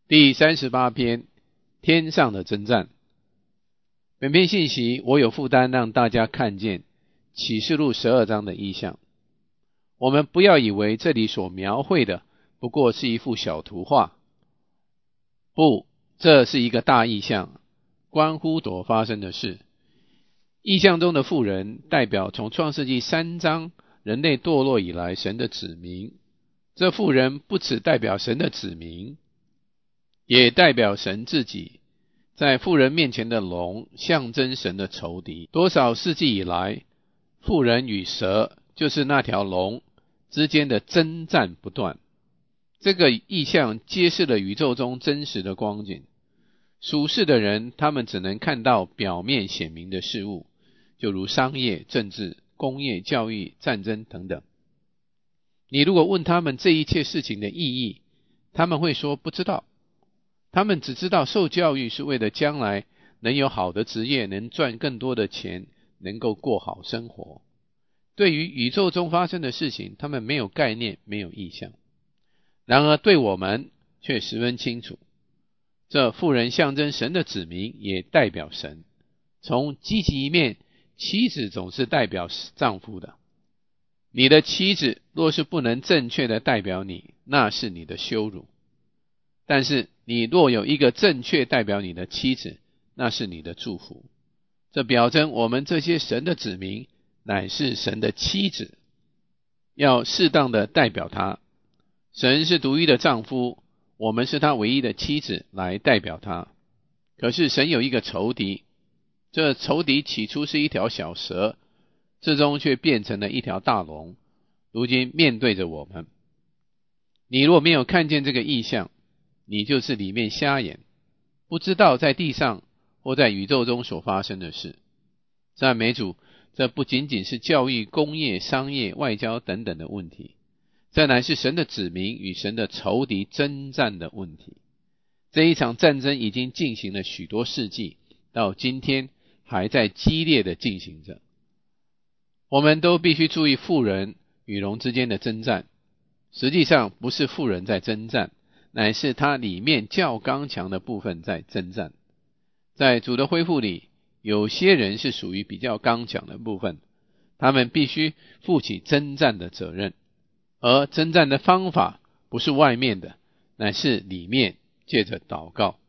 第38篇，天上的征战。本篇信息我有负担让大家看见启示录12章的意象。我们不要以为这里所描绘的不过是一幅小图画，不，这是一个大意象，关乎所发生的事。意象中的妇人代表从创世纪3章人类堕落以来神的子民，这妇人不只代表神的子民，也代表神自己。在妇人面前的龙象征神的仇敌。多少世纪以来，妇人与蛇就是那条龙之间的征战不断。这个意象揭示了宇宙中真实的光景。属世的人，他们只能看到表面显明的事物，就如商业、政治、工业、教育、战争等等。你如果问他们这一切事情的意义，他们会说不知道。他们只知道受教育是为了将来能有好的职业，能赚更多的钱，能够过好生活。对于宇宙中发生的事情，他们没有概念，没有意象。然而对我们却十分清楚，这妇人象征神的子民，也代表神。从积极一面，妻子总是代表丈夫的。你的妻子若是不能正确的代表你，那是你的羞辱。但是你若有一个正确代表你的妻子，那是你的祝福。这表征我们这些神的子民乃是神的妻子，要适当的代表他。神是独一的丈夫，我们是他唯一的妻子，来代表他。可是神有一个仇敌，这仇敌起初是一条小蛇，最终却变成了一条大龙，如今面对着我们。你若没有看见这个异象，你就是里面瞎眼，不知道在地上或在宇宙中所发生的事。赞美主，这不仅仅是教育、工业、商业、外交等等的问题，这乃是神的子民与神的仇敌征战的问题。这一场战争已经进行了许多世纪，到今天还在激烈的进行着。我们都必须注意妇人与龙之间的征战，实际上不是妇人在征战，乃是它里面较刚强的部分在征战。在主的恢复里，有些人是属于比较刚强的部分，他们必须负起征战的责任，而征战的方法不是外面的，乃是里面，借着祷告。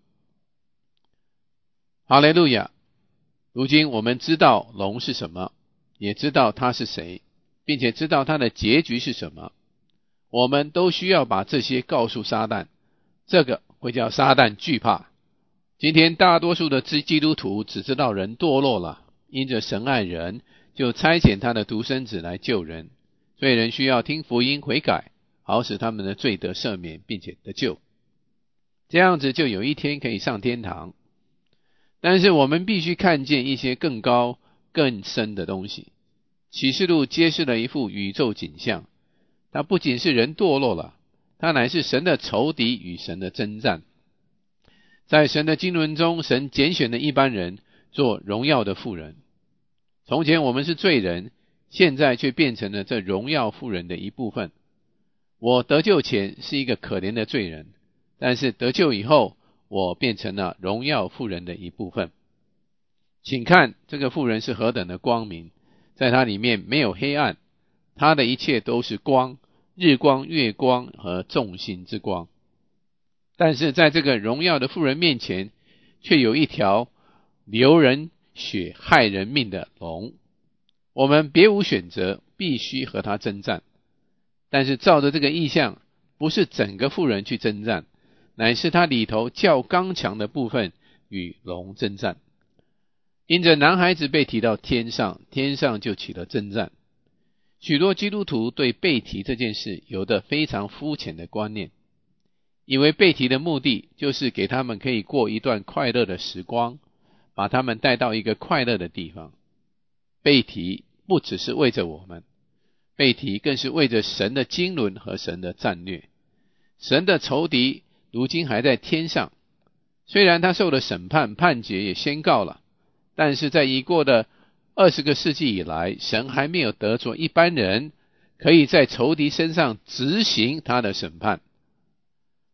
哈利路亚！如今我们知道龙是什么，也知道他是谁，并且知道他的结局是什么。我们都需要把这些告诉撒旦，这个会叫撒旦惧怕。今天大多数的基督徒只知道人堕落了，因着神爱人，就差遣他的独生子来救人。罪人需要听福音悔改，好使他们的罪得赦免，并且得救。这样子就有一天可以上天堂。但是我们必须看见一些更高更深的东西。启示录揭示了一幅宇宙景象，它不仅是人堕落了，它乃是神的仇敌与神的征战。在神的经纶中，神拣选了一般人做荣耀的妇人。从前我们是罪人，现在却变成了这荣耀妇人的一部分。我得救前是一个可怜的罪人，但是得救以后，我变成了荣耀妇人的一部分。请看这个妇人是何等的光明，在她里面没有黑暗，她的一切都是光，日光、月光和众星之光。但是在这个荣耀的妇人面前，却有一条流人血害人命的龙。我们别无选择，必须和他征战。但是照着这个意象，不是整个妇人去征战，乃是他里头较刚强的部分与龙征战。因着男孩子被提到天上，天上就起了征战。许多基督徒对被提这件事有着非常肤浅的观念，以为被提的目的就是给他们可以过一段快乐的时光，把他们带到一个快乐的地方。被提不只是为着我们，被提更是为着神的经纶和神的战略。神的仇敌如今还在天上，虽然他受了审判，判决也宣告了，但是在已过的20个世纪以来，神还没有得着一般人可以在仇敌身上执行他的审判。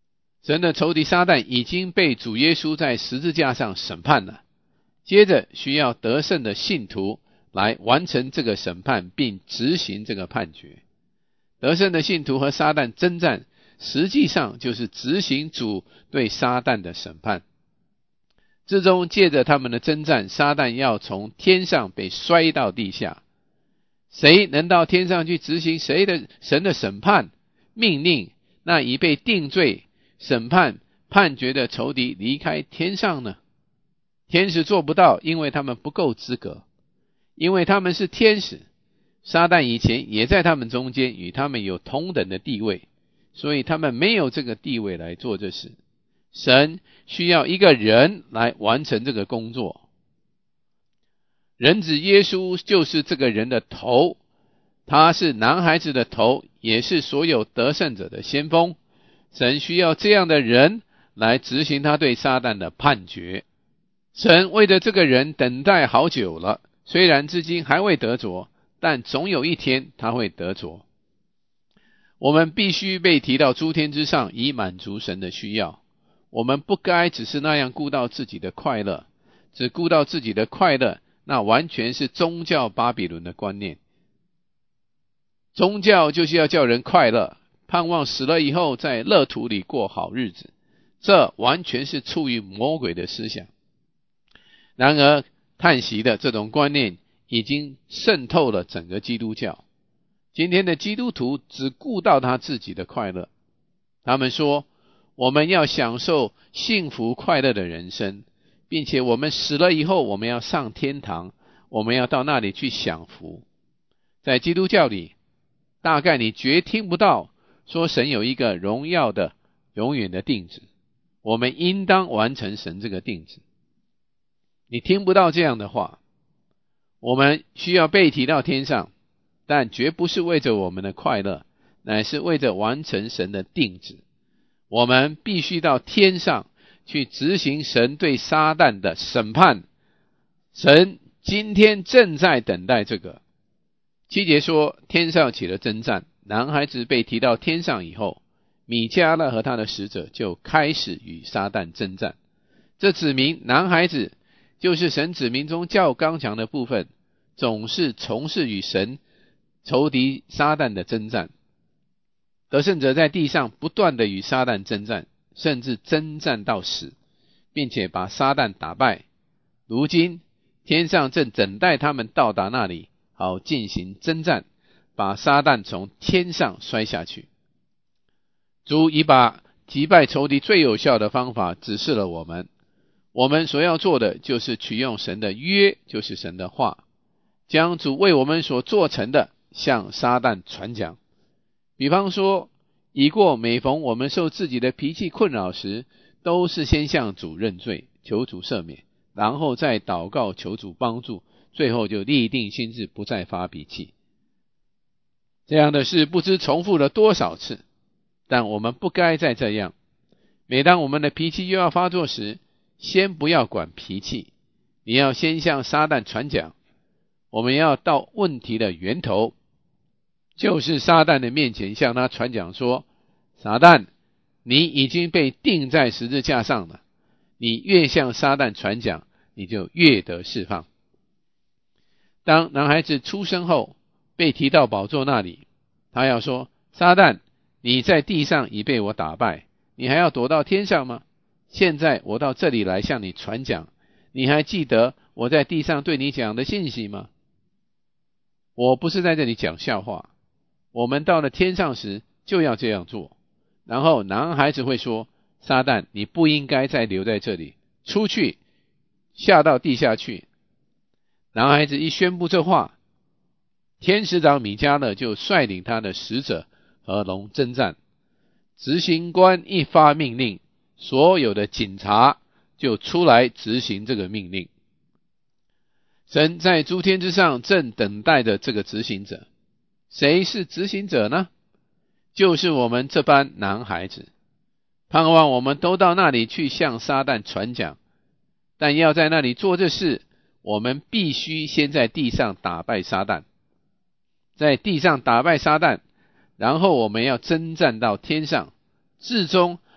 神的仇敌撒旦已经被主耶稣在十字架上审判了，接着需要得胜的信徒来完成这个审判并执行这个判决。得胜的信徒和撒旦征战，实际上就是执行主对撒旦的审判。至终借着他们的征战，撒旦要从天上被摔到地下。谁能到天上去执行神的审判命令，那已被定罪审判判决的仇敌离开天上呢？天使做不到，因为他们不够资格，因为他们是天使。撒旦以前也在他们中间，与他们有同等的地位，所以他们没有这个地位来做这事。神需要一个人来完成这个工作，人子耶稣就是这个人的头，他是男孩子的头，也是所有得胜者的先锋。神需要这样的人来执行他对撒旦的判决。神为着这个人等待好久了，虽然至今还未得着，但总有一天他会得着。我们必须被提到诸天之上，以满足神的需要。我们不该只是那样顾到自己的快乐，只顾到自己的快乐，那完全是宗教巴比伦的观念。宗教就是要叫人快乐，盼望死了以后在乐土里过好日子，这完全是出于魔鬼的思想。然而叹息的这种观念已经渗透了整个基督教。今天的基督徒只顾到他自己的快乐，他们说我们要享受幸福快乐的人生，并且我们死了以后我们要上天堂，我们要到那里去享福。在基督教里，大概你绝听不到说神有一个荣耀的永远的定旨，我们应当完成神这个定旨。你听不到这样的话。我们需要被提到天上，但绝不是为着我们的快乐，乃是为着完成神的定旨。我们必须到天上去执行神对撒旦的审判。神今天正在等待这个。7节说，天上起了征战，男孩子被提到天上以后，米迦勒和他的使者就开始与撒旦征战。这指明男孩子就是神子民中较刚强的部分，总是从事与神仇敌撒旦的征战。得胜者在地上不断的与撒旦征战，甚至征战到死，并且把撒旦打败。如今天上正等待他们到达那里，好进行征战，把撒旦从天上摔下去。主已把击败仇敌最有效的方法指示了我们。我们所要做的就是取用神的约，就是神的话，将主为我们所做成的向撒旦传讲。比方说，已过每逢我们受自己的脾气困扰时，都是先向主认罪，求主赦免，然后再祷告求主帮助，最后就立定心志不再发脾气。这样的事不知重复了多少次，但我们不该再这样。每当我们的脾气又要发作时，先不要管脾气，你要先向撒旦传讲。我们要到问题的源头，就是撒旦的面前，向他传讲说，撒旦，你已经被钉在十字架上了，你越向撒旦传讲，你就越得释放。当男孩子出生后，被提到宝座那里，他要说，撒旦，你在地上已被我打败，你还要躲到天上吗？现在我到这里来向你传讲，你还记得我在地上对你讲的信息吗？我不是在这里讲笑话，我们到了天上时就要这样做。然后男孩子会说，撒旦，你不应该再留在这里，出去，下到地下去。男孩子一宣布这话，天使长米迦勒就率领他的使者和龙征战。执行官一发命令，所有的警察就出来执行这个命令。神在诸天之上正等待着这个执行者。谁是执行者呢？就是我们这班男孩子。盼望我们都到那里去向撒旦传讲，但要在那里做这事，我们必须先在地上打败撒旦。在地上打败撒旦，然后我们要征战到天上，至终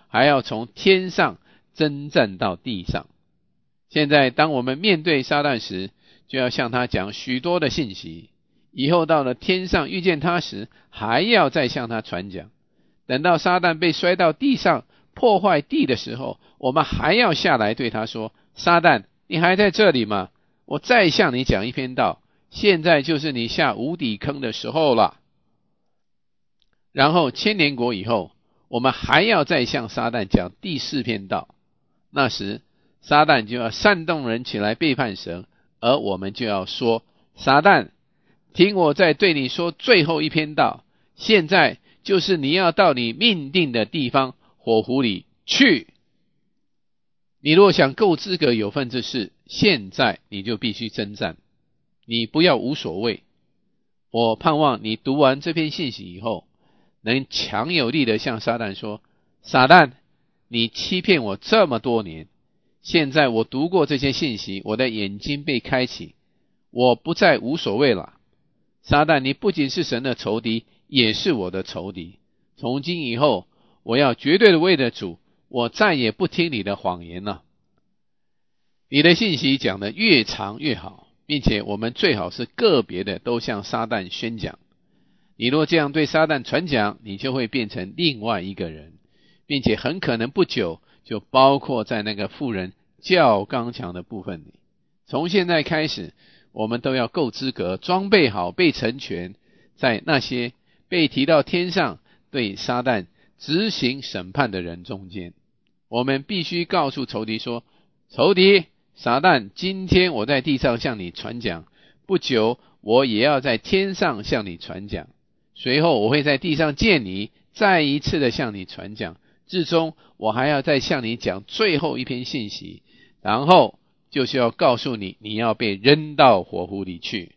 还要从天上征战到地上。现在当我们面对撒旦时，就要向他讲许多的信息，以后到了天上遇见他时，还要再向他传讲。等到撒旦被摔到地上破坏地的时候，我们还要下来对他说，撒旦，你还在这里吗？我再向你讲一篇道，现在就是你下无底坑的时候了。然后千年国以后，我们还要再向撒旦讲第4篇道，那时撒旦就要煽动人起来背叛神，而我们就要说，撒旦，听我再对你说最后一篇道，现在就是你要到你命定的地方火湖里去。你若想够资格有份之事，现在你就必须征战，你不要无所谓。我盼望你读完这篇信息以后，能强有力的向撒旦说，撒旦，你欺骗我这么多年，现在我读过这些信息，我的眼睛被开启，我不再无所谓了。撒旦，你不仅是神的仇敌，也是我的仇敌。从今以后，我要绝对的为了主，我再也不听你的谎言了。你的信息讲得越长越好，并且我们最好是个别的都向撒旦宣讲。你若这样对撒旦传讲，你就会变成另外一个人，并且很可能不久就包括在那个妇人较刚强的部分里。从现在开始，我们都要够资格，装备好，被成全，在那些被提到天上对撒旦执行审判的人中间。我们必须告诉仇敌说，仇敌撒旦，今天我在地上向你传讲，不久我也要在天上向你传讲，随后我会在地上见你，再一次的向你传讲，至终我还要再向你讲最后一篇信息，然后就是要告诉你，你要被扔到火湖里去。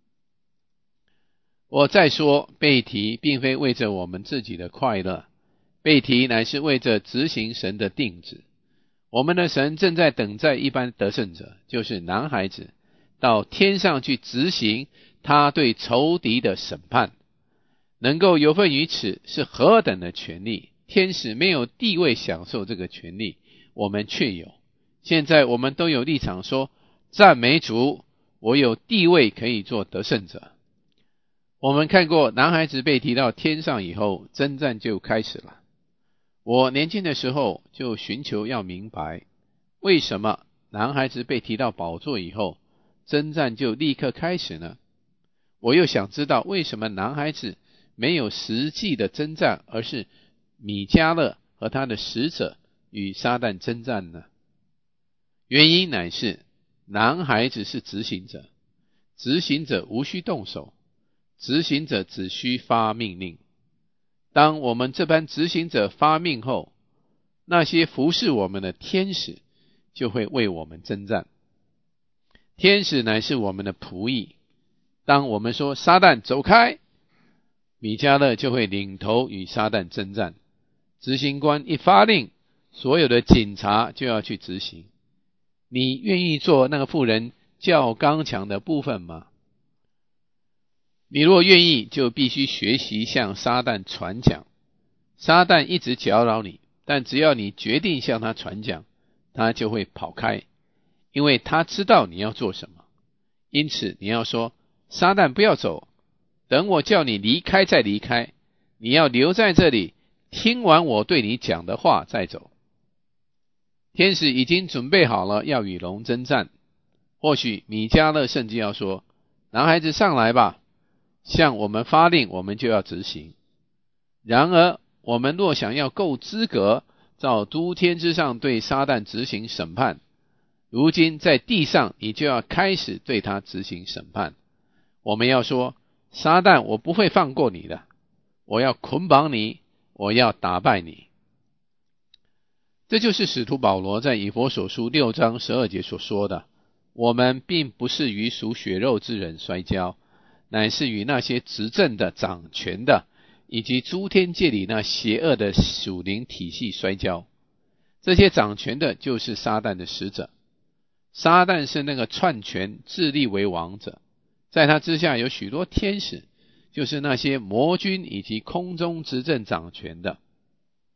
我再说，被提并非为着我们自己的快乐，被提乃是为着执行神的定旨。我们的神正在等待一般得胜者，就是男孩子，到天上去执行他对仇敌的审判。能够有份于此是何等的权利，天使没有地位享受这个权利，我们却有。现在我们都有立场说，赞美主，我有地位可以做得胜者。我们看过男孩子被提到天上以后，征战就开始了。我年轻的时候就寻求要明白，为什么男孩子被提到宝座以后，征战就立刻开始呢？我又想知道，为什么男孩子没有实际的征战，而是米迦勒和他的使者与撒旦征战呢？原因乃是男孩子是执行者，执行者无需动手，执行者只需发命令。当我们这班执行者发命后，那些服侍我们的天使就会为我们征战。天使乃是我们的仆役，当我们说撒旦走开，米迦勒就会领头与撒旦征战。执行官一发令，所有的警察就要去执行。你愿意做那个妇人较刚强的部分吗？你若愿意，就必须学习向撒旦传讲。撒旦一直搅扰你，但只要你决定向他传讲，他就会跑开，因为他知道你要做什么。因此你要说，撒旦不要走，等我叫你离开再离开，你要留在这里，听完我对你讲的话再走。天使已经准备好了要与龙征战，或许米迦勒甚至要说，男孩子上来吧，向我们发令，我们就要执行。然而我们若想要够资格照诸天之上对撒旦执行审判，如今在地上你就要开始对他执行审判。我们要说，撒旦，我不会放过你的，我要捆绑你，我要打败你。这就是使徒保罗在以弗所书6章12节所说的，我们并不是与属血肉之人摔跤，乃是与那些执政的、掌权的，以及诸天界里那邪恶的属灵体系摔跤。这些掌权的就是撒旦的使者，撒旦是那个篡权自立为王者，在他之下有许多天使，就是那些魔军以及空中执政掌权的。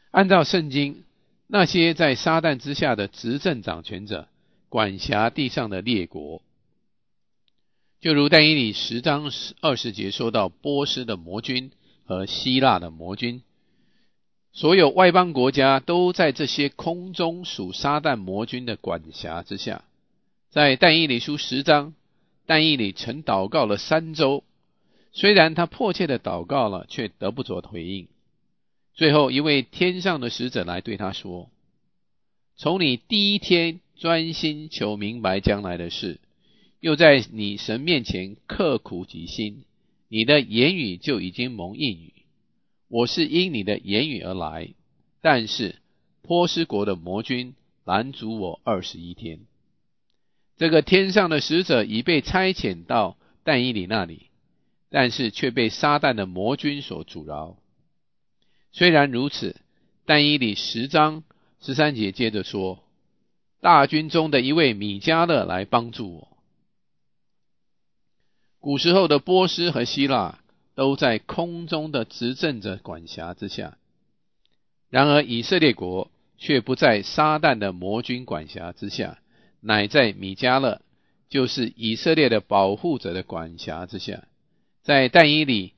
按照圣经，那些在撒旦之下的执政掌权者，管辖地上的列国，就如但以理10章20节说到波斯的魔君和希腊的魔君，所有外邦国家都在这些空中属撒旦魔君的管辖之下。在但以理书10章，但以理曾祷告了3周，虽然他迫切的祷告了，却得不着回应。最后一位天上的使者来对他说，从你第一天专心求明白将来的事，又在你神面前刻苦己心，你的言语就已经蒙应允。我是因你的言语而来，但是波斯国的魔君拦阻我21天。这个天上的使者已被差遣到但以理那里，但是却被撒旦的魔君所阻挠。虽然如此，但以理10章13节接着说，大军中的一位米迦勒来帮助我。古时候的波斯和希腊都在空中的执政者管辖之下，然而以色列国却不在撒旦的魔军管辖之下，乃在米迦勒，就是以色列的保护者的管辖之下。在但以理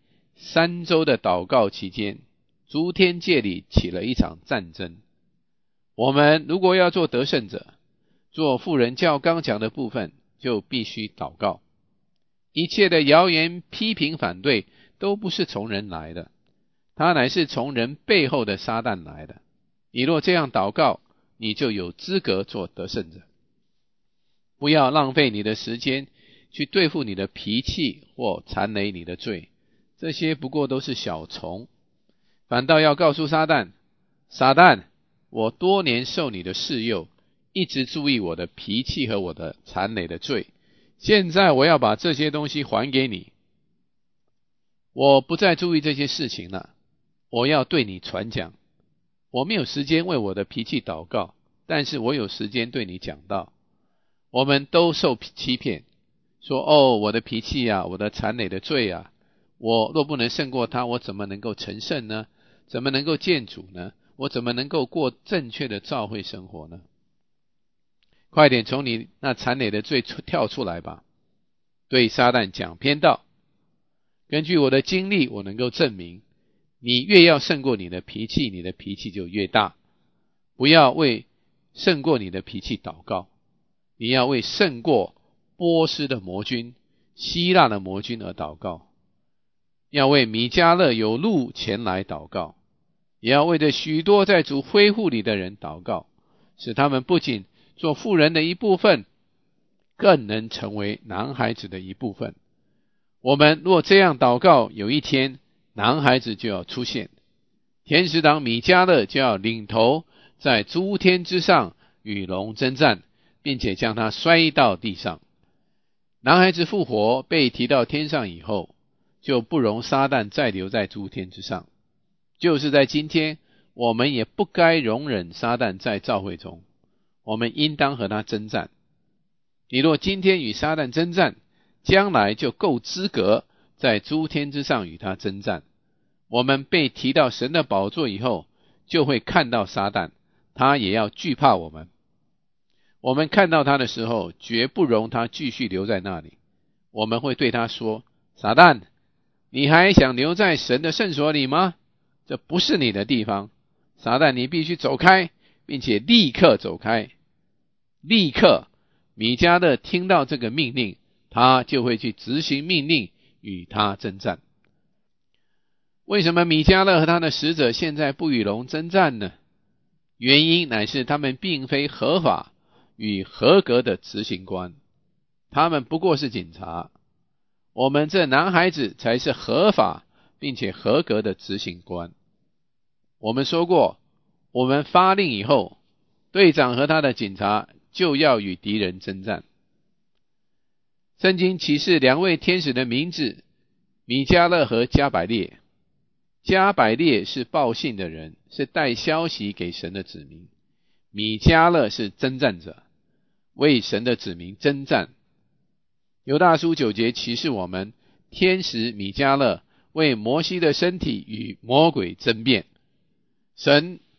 3周的祷告期间，诸天界里起了一场战争。我们如果要做得胜者，做妇人较刚强的部分，就必须祷告。一切的谣言、批评、反对都不是从人来的，它乃是从人背后的撒旦来的。你若这样祷告，你就有资格做得胜者。不要浪费你的时间去对付你的脾气或缠累你的罪，这些不过都是小虫。反倒要告诉撒旦，撒旦，我多年受你的示诱，一直注意我的脾气和我的缠累的罪，现在我要把这些东西还给你。我不再注意这些事情了，我要对你传讲。我没有时间为我的脾气祷告，但是我有时间对你讲道。我们都受欺骗，说我的脾气啊，我的缠累的罪啊，我若不能胜过他，我怎么能够成圣呢？怎么能够见主呢？我怎么能够过正确的教会生活呢？快点从你那缠累的罪跳出来吧。对撒旦讲偏道。根据我的经历，我能够证明，你越要胜过你的脾气，你的脾气就越大。不要为胜过你的脾气祷告，你要为胜过波斯的魔君、希腊的魔君而祷告，要为米迦勒有路前来祷告，也要为着许多在主恢复里的人祷告，使他们不仅做妇人的一部分，更能成为男孩子的一部分。我们若这样祷告，有一天男孩子就要出现，天使长米迦勒就要领头在诸天之上与龙征战，并且将他摔到地上。男孩子复活被提到天上以后，就不容撒旦再留在诸天之上。就是在今天，我们也不该容忍撒旦在教会中，我们应当和他征战。你若今天与撒旦征战，将来就够资格在诸天之上与他征战。我们被提到神的宝座以后，就会看到撒旦，他也要惧怕我们。我们看到他的时候，绝不容他继续留在那里。我们会对他说，撒旦，你还想留在神的圣所里吗？这不是你的地方。撒旦，你必须走开，并且立刻走开。立刻，米迦勒听到这个命令，他就会去执行命令，与他征战。为什么米迦勒和他的使者现在不与龙征战呢？原因乃是他们并非合法与合格的执行官，他们不过是警察。我们这男孩子才是合法并且合格的执行官。我们说过，我们发令以后，队长和他的警察就要与敌人征战。圣经启示2位天使的名字，米迦勒和加百列。加百列是报信的人，是带消息给神的子民。米迦勒是征战者，为神的子民征战。犹大书9节启示我们，天使米迦勒为摩西的身体与魔鬼争辩。神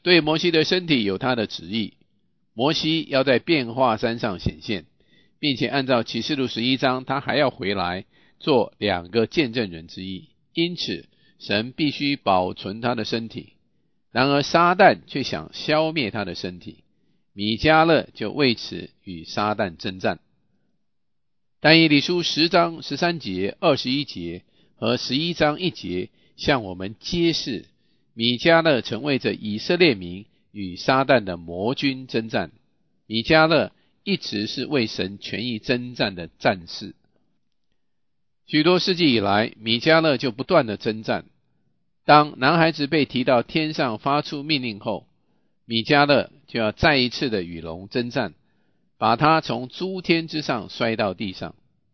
对摩西的身体有他的旨意，摩西要在变化山上显现，并且按照启示录11章，他还要回来做2个见证人之一，因此神必须保存他的身体。然而撒旦却想消灭他的身体，米迦勒就为此与撒旦征战。但以理书10章13节、21节和11章1节向我们揭示，米迦勒曾为着以色列民与撒旦的魔军征战。米迦勒一直是为神权益征战的战士。许多世纪以来，米迦勒就不断的征战。当男孩子被提到天上发出命令后，米迦勒就要再一次的与龙征战，把他从诸天之上摔到地上。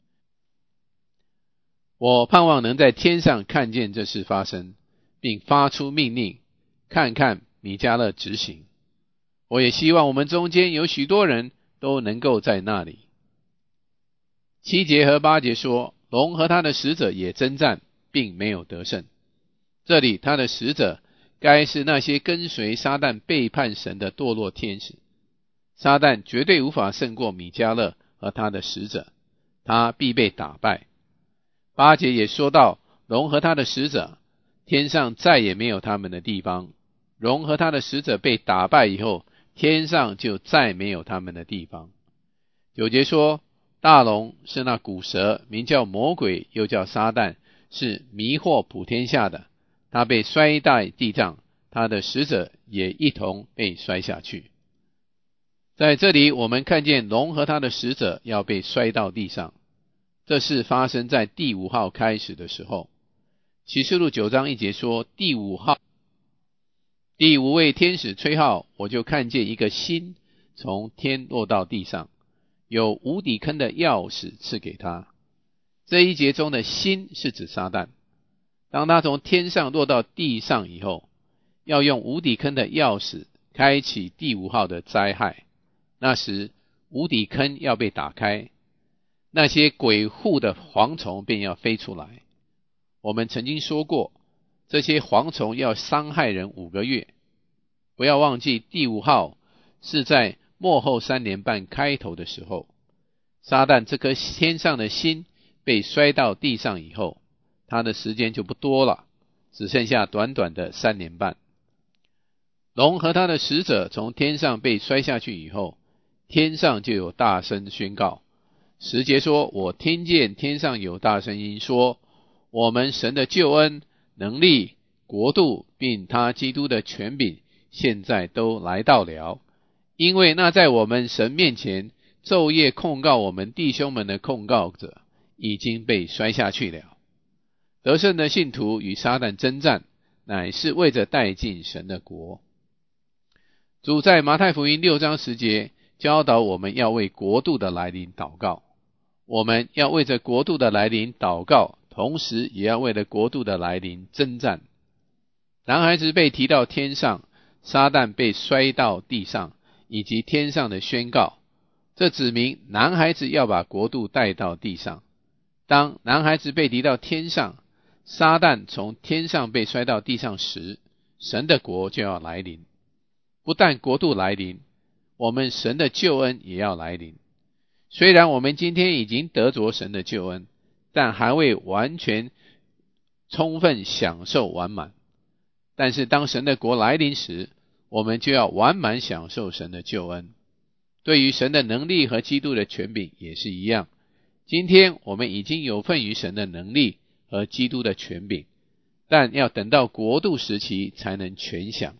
我盼望能在天上看见这事发生，并发出命令，看看米迦勒执行。我也希望我们中间有许多人都能够在那里。7节和8节说，龙和他的使者也征战，并没有得胜。这里他的使者该是那些跟随撒旦背叛神的堕落天使。撒旦绝对无法胜过米迦勒和他的使者，他必被打败。8节也说到，龙和他的使者，天上再也没有他们的地方。龙和他的使者被打败以后，天上就再没有他们的地方。9节说，大龙是那古蛇，名叫魔鬼，又叫撒旦，是迷惑普天下的。他被摔在地上，他的使者也一同被摔下去。在这里我们看见龙和他的使者要被摔到地上，这是发生在第5号开始的时候。启示录9章1节说，第5位天使吹号，我就看见一个星从天落到地上，有无底坑的钥匙赐给他。这一节中的星是指撒旦，当他从天上落到地上以后，要用无底坑的钥匙开启第5号的灾害。那时无底坑要被打开，那些鬼户的蝗虫便要飞出来。我们曾经说过，这些蝗虫要伤害人5个月。不要忘记，第5号是在末后3年半开头的时候。撒旦这颗天上的星被摔到地上以后，他的时间就不多了，只剩下短短的3年半。龙和他的使者从天上被摔下去以后，天上就有大声宣告。10节说，我听见天上有大声音说，我们神的救恩、能力、国度并他基督的权柄现在都来到了，因为那在我们神面前昼夜控告我们弟兄们的控告者已经被摔下去了。得胜的信徒与撒旦征战，乃是为着带进神的国。主在马太福音6章10节教导我们要为国度的来临祷告。我们要为着国度的来临祷告，同时也要为了国度的来临征战。男孩子被提到天上，撒旦被摔到地上，以及天上的宣告，这指明男孩子要把国度带到地上。当男孩子被提到天上，撒旦从天上被摔到地上时，神的国就要来临。不但国度来临，我们神的救恩也要来临。虽然我们今天已经得着神的救恩，但还未完全充分享受完满。但是当神的国来临时，我们就要完满享受神的救恩。对于神的能力和基督的权柄也是一样。今天我们已经有份于神的能力和基督的权柄，但要等到国度时期才能全享。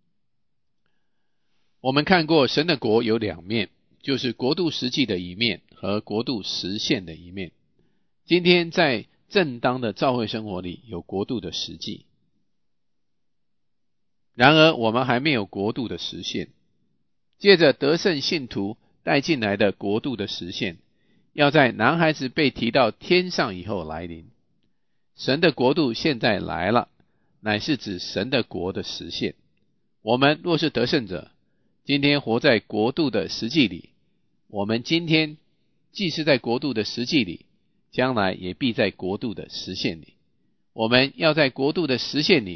我们看过神的国有2面，就是国度实际的一面和国度实现的一面。今天在正当的教会生活里有国度的实际，然而我们还没有国度的实现。借着得胜信徒带进来的国度的实现，要在男孩子被提到天上以后来临。神的国度现在来了，乃是指神的国的实现。我们若是得胜者，今天活在国度的实际里，我们今天既是在国度的实际里，将来也必在国度的实现里。我们要在国度的实现里，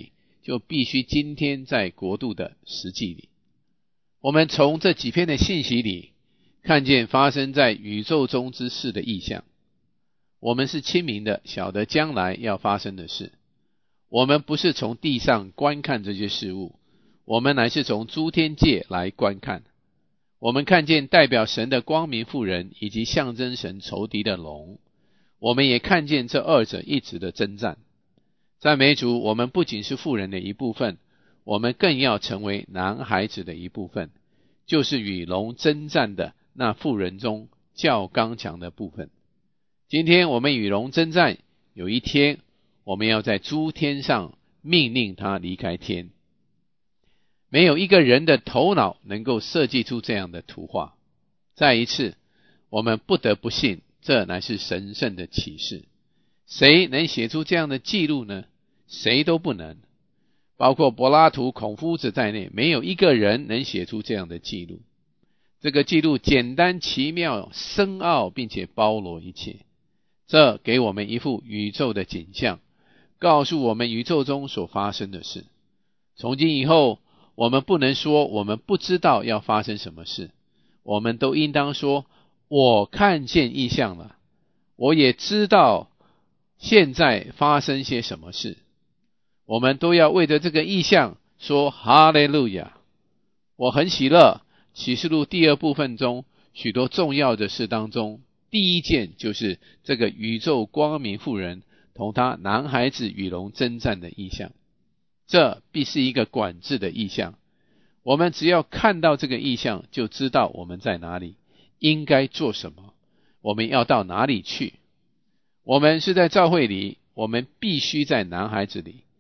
就必须今天在国度的实际里。我们从这几篇的信息里看见发生在宇宙中之事的意象。我们是清明的，晓得将来要发生的事。我们不是从地上观看这些事物，我们乃是从诸天界来观看。我们看见代表神的光明妇人以及象征神仇敌的龙，我们也看见这二者一直的征战。赞美主，我们不仅是妇人的一部分，我们更要成为男孩子的一部分，就是与龙征战的那妇人中较刚强的部分。今天我们与龙征战，有一天我们要在诸天上命令他离开天。没有一个人的头脑能够设计出这样的图画。再一次，我们不得不信，这乃是神圣的启示。谁能写出这样的记录呢？谁都不能。包括柏拉图、孔夫子在内，没有一个人能写出这样的记录。这个记录简单奇妙、深奥，并且包罗一切。这给我们一幅宇宙的景象，告诉我们宇宙中所发生的事。从今以后，我们不能说我们不知道要发生什么事，我们都应当说，我看见异象了，我也知道现在发生些什么事。我们都要为着这个异象说哈利路亚。我很喜乐，启示录第2部分中许多重要的事当中，第一件就是这个宇宙光明妇人同他男孩子与龙征战的异象。这必是一个管制的异象。我们只要看到这个异象，就知道我们在哪里，应该做什么，我们要到哪里去。我们是在教会里，我们必须在男孩子里。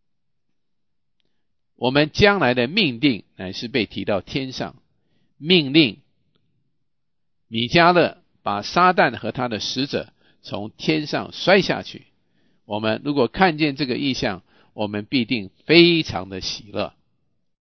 我们将来的命定乃是被提到天上，命令米迦勒把撒旦和他的使者从天上摔下去。我们如果看见这个异象，我们必定非常的喜乐。